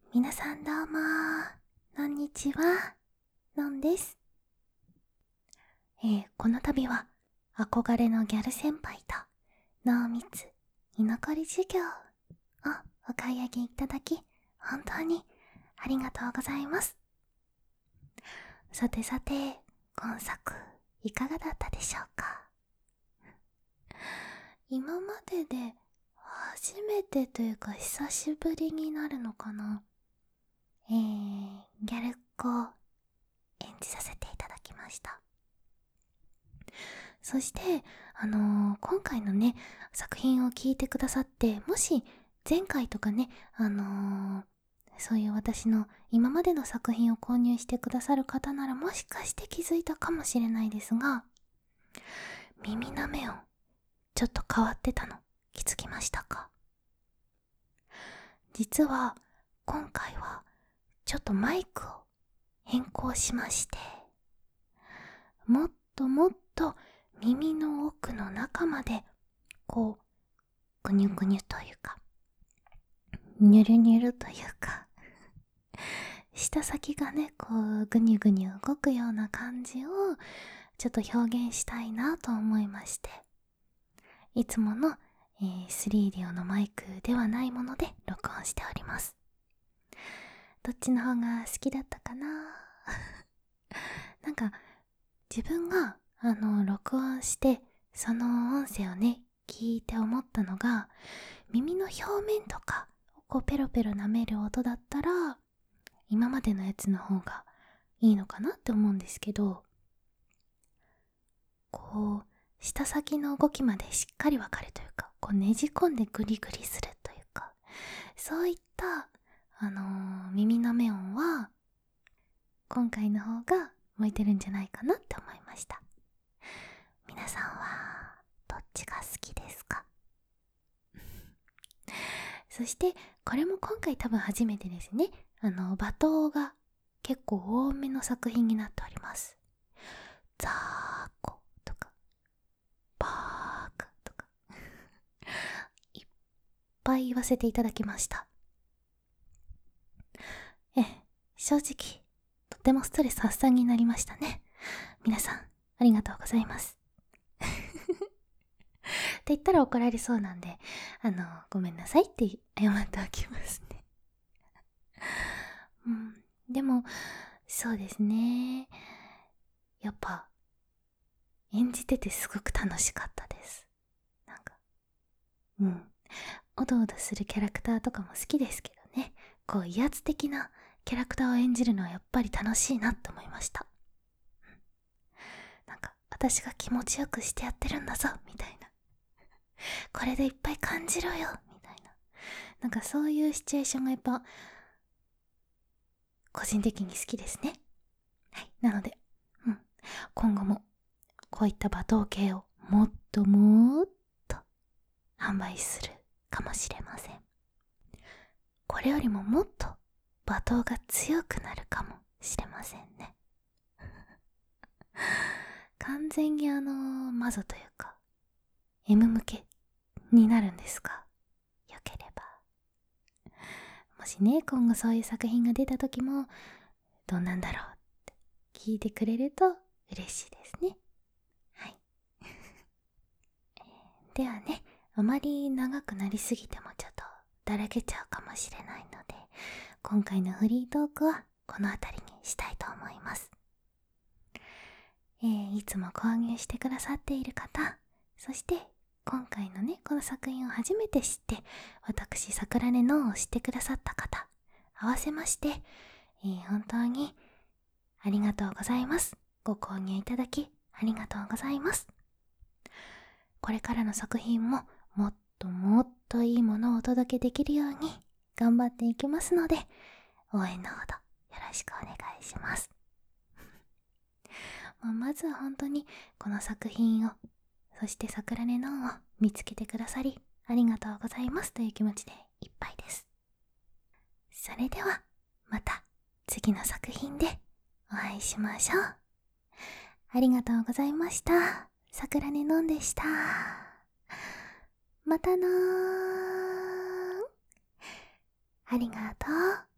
皆さんどうもこんにちは、のんです。この度は憧れのギャル先輩と濃密居残り授業をお買い上げいただき本当にありがとうございます。さてさて、今作いかがだったでしょうか。今までで初めてというか久しぶりになるのかな、ギャルっ子を演じさせていただきました。そして今回のね作品を聞いてくださって、もし前回とかねそういう私の今までの作品を購入してくださる方なら、もしかして気づいたかもしれないですが、耳の目をちょっと変わってたの気づきましたか。実は今回はちょっとマイクを変更しまして、もっともっと耳の奥の中までこうぐにゅぐにゅというかにゅるにゅるというか舌先がねこうぐにゅぐにゅ動くような感じをちょっと表現したいなと思いまして、いつもの、3D 用のマイクではないもので録音しております。どっちの方が好きだったかななんか自分が録音してその音声をね聞いて思ったのが、耳の表面とかをこうペロペロ舐める音だったら今までのやつの方がいいのかなって思うんですけど、こう舌先の動きまでしっかりわかるというか、こうねじ込んでグリグリするというか、そういった耳の目音は今回の方が向いてるんじゃないかなって思いました。皆さんはどっちが好きですか？そしてこれも今回多分初めてですね。罵倒が結構多めの作品になっております。ザーコとかバーカとかいっぱい言わせていただきました。正直とてもストレス発散になりましたね。皆さんありがとうございますって言ったら怒られそうなんで、ごめんなさいって謝っておきますねでもそうですね、やっぱ演じててすごく楽しかったです。なんかおどおどするキャラクターとかも好きですけどね、こう威圧的なキャラクターを演じるのはやっぱり楽しいなって思いました。なんか私が気持ちよくしてやってるんだぞみたいな、これでいっぱい感じろよみたいな、なんかそういうシチュエーションがやっぱ個人的に好きですね。はい、なので、今後もこういった罵倒系をもっともっと販売するかもしれません。これよりももっと罵倒が強くなるかもしれませんね完全にマゾというか M 向けになるんですが、よければもしね今後そういう作品が出た時もどうなんだろうって聞いてくれると嬉しいですね。はいではね、あまり長くなりすぎてもちょっとだらけちゃうかもしれないので、今回のフリートークはこの辺りにしたいと思います。いつも購入してくださっている方、そして今回のねこの作品を初めて知って私桜根のを知ってくださった方、合わせまして、本当にありがとうございます。ご購入いただきありがとうございます。これからの作品ももっともっといいものをお届けできるように頑張っていきますので、応援のほどよろしくお願いしますまずは本当にこの作品を、そして桜根のを見つけてくださりありがとうございますという気持ちでいっぱいです。それではまた次の作品でお会いしましょう。ありがとうございました。桜根のんでした。またなー。ありがとう。